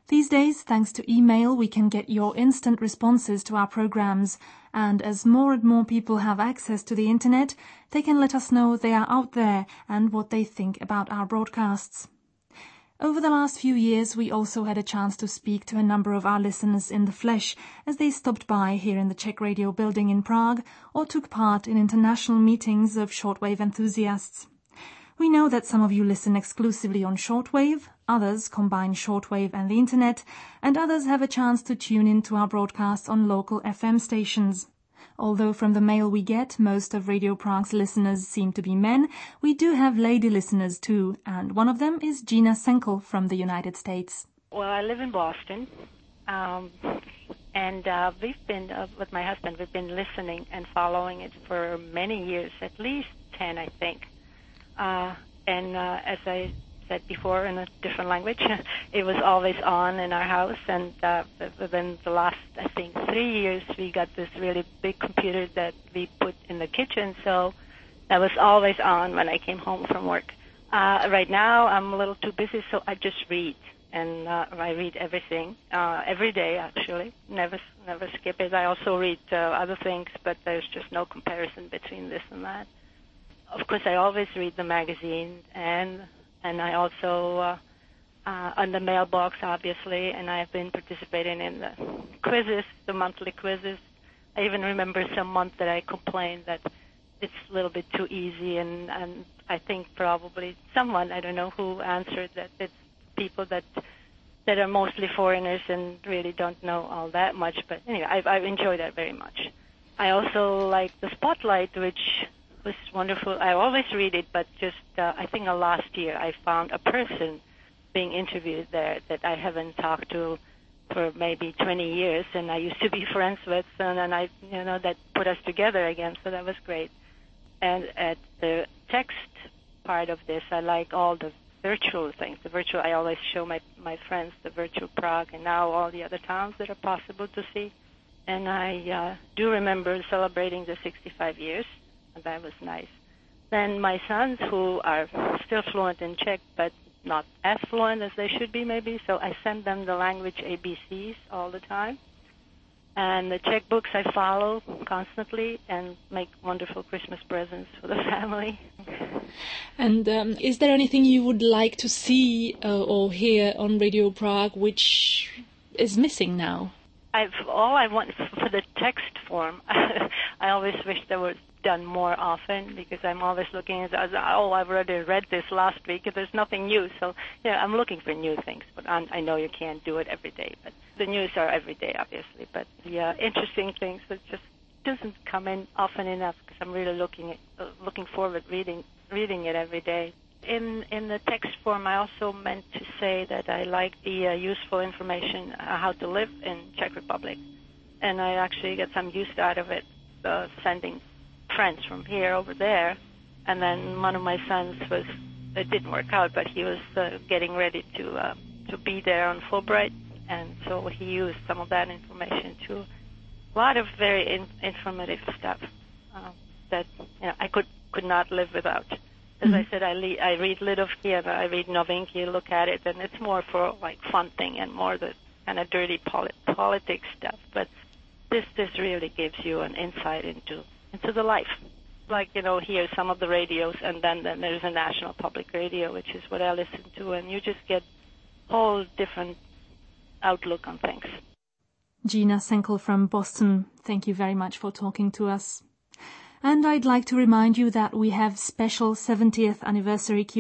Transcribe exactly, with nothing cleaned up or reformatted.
These days, thanks to email, we can get your instant responses to our programs, and as more and more people have access to the internet, they can let us know they are out there and what they think about our broadcasts. Over the last few years, we also had a chance to speak to a number of our listeners in the flesh as they stopped by here in the Czech Radio building in Prague or took part in international meetings of shortwave enthusiasts. We know that some of you listen exclusively on shortwave, others combine shortwave and the internet, and others have a chance to tune in to our broadcasts on local F M stations. Although from the mail we get, most of Radio Prague's listeners seem to be men, we do have lady listeners too, and one of them is Gina Senkel from the United States. Well, I live in Boston, um, and uh, we've been, uh, with my husband, we've been listening and following it for many years, at least ten, I think. Uh, and uh, as I said before in a different language, it was always on in our house, and uh, within the last, I think, three years, we got this really big computer that we put in the kitchen, so that was always on when I came home from work. Uh, right now, I'm a little too busy, so I just read, and uh, I read everything, uh, every day, actually, never never skip it. I also read uh, other things, but there's just no comparison between this and that. Of course, I always read the magazine, and and I also, uh, uh, on the mailbox, obviously, and I've been participating in the quizzes, the monthly quizzes. I even remember some month that I complained that it's a little bit too easy, and, and I think probably someone, I don't know who, answered that it's people that that are mostly foreigners and really don't know all that much. But anyway, I, I enjoy that very much. I also like the Spotlight, which was wonderful. I always read it, but just uh, I think uh, last year I found a person being interviewed there that I haven't talked to for maybe twenty years, and I used to be friends with, and then I, you know, that put us together again. So that was great. And at the text part of this, I like all the virtual things. The virtual, I always show my my friends the virtual Prague, and now all the other towns that are possible to see. And I uh, do remember celebrating the sixty-five years. And that was nice. Then my sons, who are still fluent in Czech, but not as fluent as they should be maybe, so I send them the language A B Cs all the time. And the Czech books I follow constantly and make wonderful Christmas presents for the family. And um, is there anything you would like to see uh, or hear on Radio Prague which is missing now? I've, all I want for the text form, I always wish there was done more often, because I'm always looking at, oh, I've already read this last week, there's nothing new. So, yeah, I'm looking for new things, but I'm, I know you can't do it every day. But the news are every day, obviously. But the uh, interesting things, it just doesn't come in often enough, because I'm really looking at, uh, looking forward reading reading it every day. In in the text form, I also meant to say that I like the uh, useful information, uh, how to live in Czech Republic, and I actually get some use out of it, uh, sending friends from here over there. And then one of my sons was, it didn't work out, but he was uh, getting ready to uh, to be there on Fulbright, and so he used some of that information too. A lot of very in, informative stuff uh, that, you know, I could could not live without. As mm-hmm. I said, I, le- I read Lidovky and I read Novinky, look at it, and it's more for like fun thing and more the kind of dirty polit- politics stuff. But this this really gives you an insight into into the life. Like, you know, here some of the radios, and then, then there's a national public radio, which is what I listen to, and you just get a whole different outlook on things. Gina Senkel from Boston, thank you very much for talking to us. And I'd like to remind you that we have special seventieth anniversary Q